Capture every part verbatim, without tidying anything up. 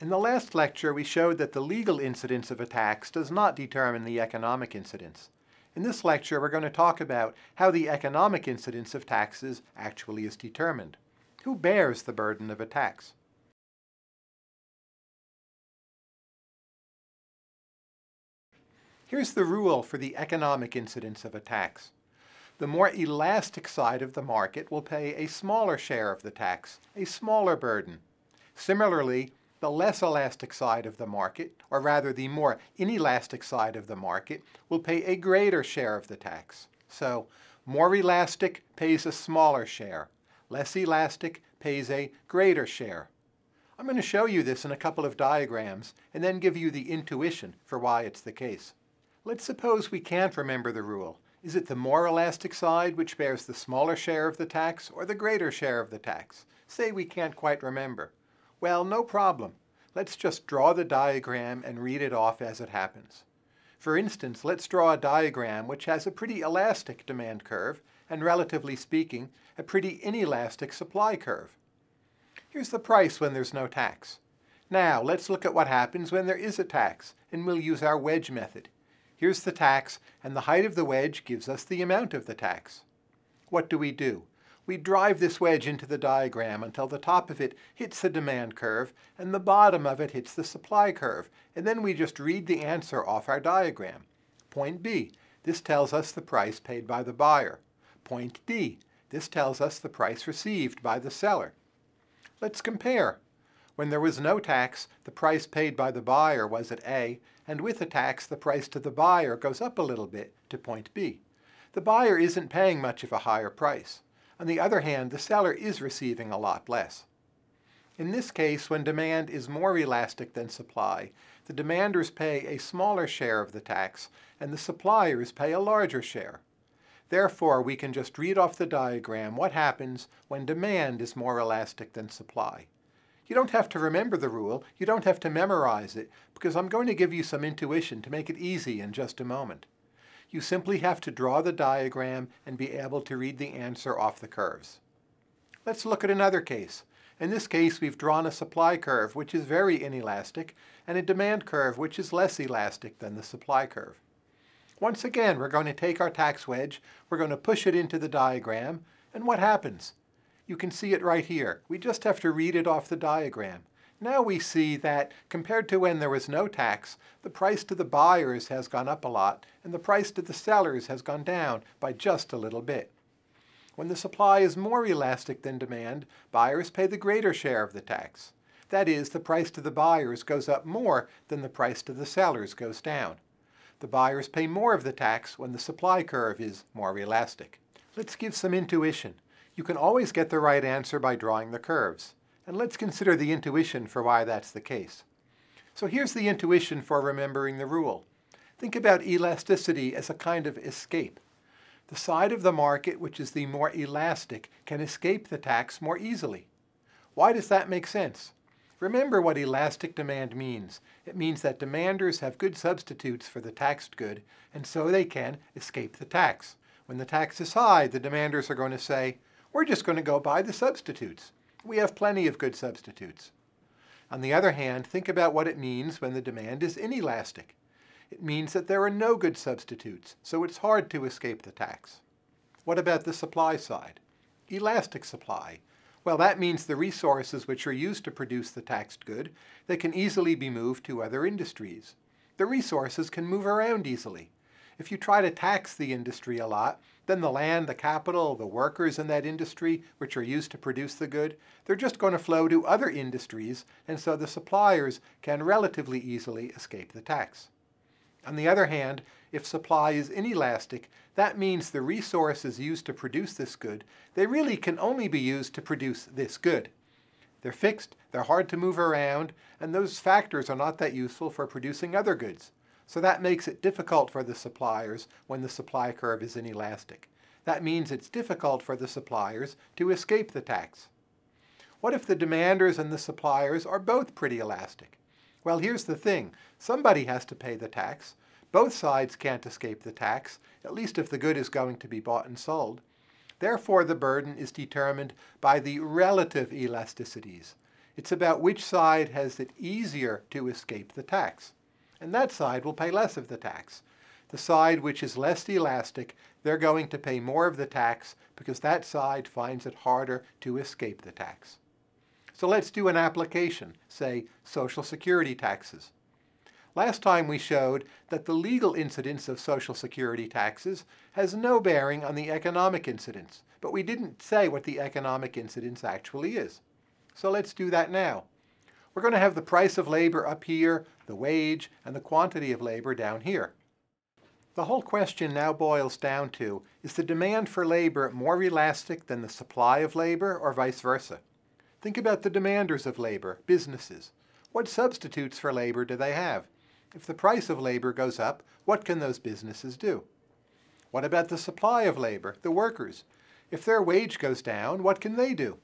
In the last lecture, we showed that the legal incidence of a tax does not determine the economic incidence. In this lecture, we're going to talk about how the economic incidence of taxes actually is determined. Who bears the burden of a tax? Here's the rule for the economic incidence of a tax. The more elastic side of the market will pay a smaller share of the tax, a smaller burden. Similarly, the less elastic side of the market, or rather the more inelastic side of the market, will pay a greater share of the tax. So, more elastic pays a smaller share. Less elastic pays a greater share. I'm going to show you this in a couple of diagrams and then give you the intuition for why it's the case. Let's suppose we can't remember the rule. Is it the more elastic side which bears the smaller share of the tax or the greater share of the tax? Say we can't quite remember. Well, no problem. Let's just draw the diagram and read it off as it happens. For instance, let's draw a diagram which has a pretty elastic demand curve and, relatively speaking, a pretty inelastic supply curve. Here's the price when there's no tax. Now, let's look at what happens when there is a tax, and we'll use our wedge method. Here's the tax, and the height of the wedge gives us the amount of the tax. What do we do? We drive this wedge into the diagram until the top of it hits the demand curve and the bottom of it hits the supply curve, and then we just read the answer off our diagram. Point B, this tells us the price paid by the buyer. Point D, this tells us the price received by the seller. Let's compare. When there was no tax, the price paid by the buyer was at A, and with the tax, the price to the buyer goes up a little bit to point B. The buyer isn't paying much of a higher price. On the other hand, the seller is receiving a lot less. In this case, when demand is more elastic than supply, the demanders pay a smaller share of the tax, and the suppliers pay a larger share. Therefore, we can just read off the diagram what happens when demand is more elastic than supply. You don't have to remember the rule, you don't have to memorize it, because I'm going to give you some intuition to make it easy in just a moment. You simply have to draw the diagram and be able to read the answer off the curves. Let's look at another case. In this case, we've drawn a supply curve which is very inelastic and a demand curve which is less elastic than the supply curve. Once again, we're going to take our tax wedge, we're going to push it into the diagram, and what happens? You can see it right here. We just have to read it off the diagram. Now we see that, compared to when there was no tax, the price to the buyers has gone up a lot, and the price to the sellers has gone down by just a little bit. When the supply is more elastic than demand, buyers pay the greater share of the tax. That is, the price to the buyers goes up more than the price to the sellers goes down. The buyers pay more of the tax when the supply curve is more elastic. Let's give some intuition. You can always get the right answer by drawing the curves. And let's consider the intuition for why that's the case. So here's the intuition for remembering the rule. Think about elasticity as a kind of escape. The side of the market which is the more elastic can escape the tax more easily. Why does that make sense? Remember what elastic demand means. It means that demanders have good substitutes for the taxed good, and so they can escape the tax. When the tax is high, the demanders are going to say, we're just going to go buy the substitutes. We have plenty of good substitutes. On the other hand, think about what it means when the demand is inelastic. It means that there are no good substitutes, so it's hard to escape the tax. What about the supply side? Elastic supply. Well, that means the resources which are used to produce the taxed good, they can easily be moved to other industries. The resources can move around easily. If you try to tax the industry a lot, then the land, the capital, the workers in that industry, which are used to produce the good, they're just going to flow to other industries, and so the suppliers can relatively easily escape the tax. On the other hand, if supply is inelastic, that means the resources used to produce this good, they really can only be used to produce this good. They're fixed, they're hard to move around, and those factors are not that useful for producing other goods. So that makes it difficult for the suppliers when the supply curve is inelastic. That means it's difficult for the suppliers to escape the tax. What if the demanders and the suppliers are both pretty elastic? Well, here's the thing. Somebody has to pay the tax. Both sides can't escape the tax, at least if the good is going to be bought and sold. Therefore, the burden is determined by the relative elasticities. It's about which side has it easier to escape the tax. And that side will pay less of the tax. The side which is less elastic, they're going to pay more of the tax because that side finds it harder to escape the tax. So let's do an application, say Social Security taxes. Last time we showed that the legal incidence of Social Security taxes has no bearing on the economic incidence, but we didn't say what the economic incidence actually is. So let's do that now. We're going to have the price of labor up here, the wage, and the quantity of labor down here. The whole question now boils down to, is the demand for labor more elastic than the supply of labor, or vice versa? Think about the demanders of labor, businesses. What substitutes for labor do they have? If the price of labor goes up, what can those businesses do? What about the supply of labor, the workers? If their wage goes down, what can they do?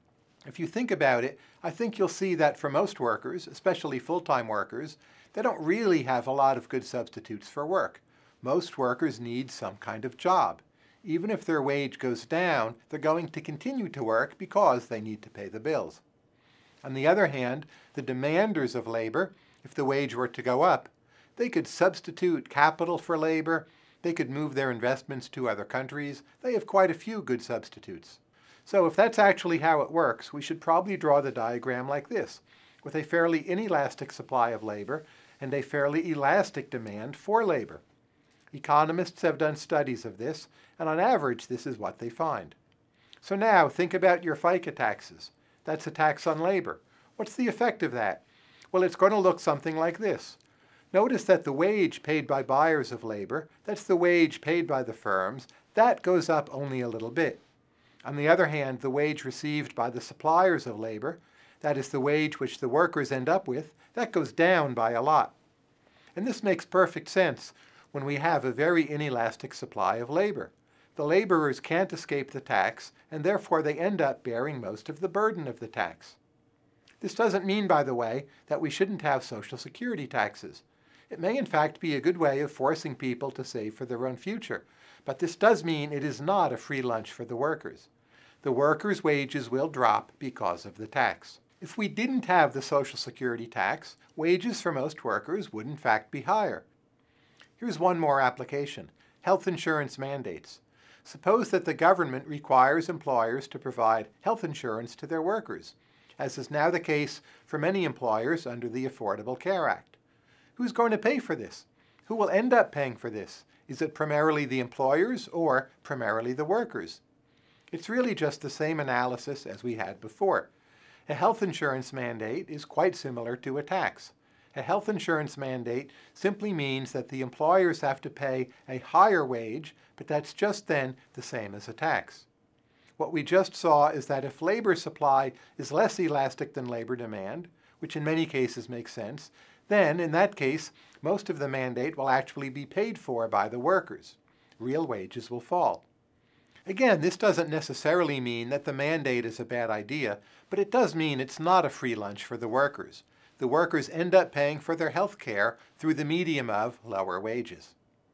If you think about it, I think you'll see that for most workers, especially full-time workers, they don't really have a lot of good substitutes for work. Most workers need some kind of job. Even if their wage goes down, they're going to continue to work because they need to pay the bills. On the other hand, the demanders of labor, if the wage were to go up, they could substitute capital for labor, they could move their investments to other countries. They have quite a few good substitutes. So if that's actually how it works, we should probably draw the diagram like this, with a fairly inelastic supply of labor and a fairly elastic demand for labor. Economists have done studies of this, and on average, this is what they find. So now, think about your FICA taxes. That's a tax on labor. What's the effect of that? Well, it's going to look something like this. Notice that the wage paid by buyers of labor, that's the wage paid by the firms, that goes up only a little bit. On the other hand, the wage received by the suppliers of labor, that is the wage which the workers end up with, that goes down by a lot. And this makes perfect sense when we have a very inelastic supply of labor. The laborers can't escape the tax, and therefore they end up bearing most of the burden of the tax. This doesn't mean, by the way, that we shouldn't have Social Security taxes. It may in fact be a good way of forcing people to save for their own future, but this does mean it is not a free lunch for the workers. The workers' wages will drop because of the tax. If we didn't have the Social Security tax, wages for most workers would in fact be higher. Here's one more application, health insurance mandates. Suppose that the government requires employers to provide health insurance to their workers, as is now the case for many employers under the Affordable Care Act. Who's going to pay for this? Who will end up paying for this? Is it primarily the employers or primarily the workers? It's really just the same analysis as we had before. A health insurance mandate is quite similar to a tax. A health insurance mandate simply means that the employers have to pay a higher wage, but that's just then the same as a tax. What we just saw is that if labor supply is less elastic than labor demand, which in many cases makes sense, then in that case, most of the mandate will actually be paid for by the workers. Real wages will fall. Again, this doesn't necessarily mean that the mandate is a bad idea, but it does mean it's not a free lunch for the workers. The workers end up paying for their health care through the medium of lower wages.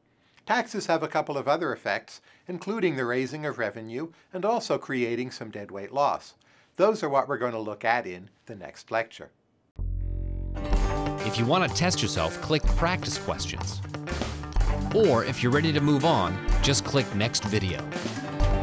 Taxes have a couple of other effects, including the raising of revenue and also creating some deadweight loss. Those are what we're going to look at in the next lecture. If you want to test yourself, click Practice Questions. Or if you're ready to move on, just click Next Video.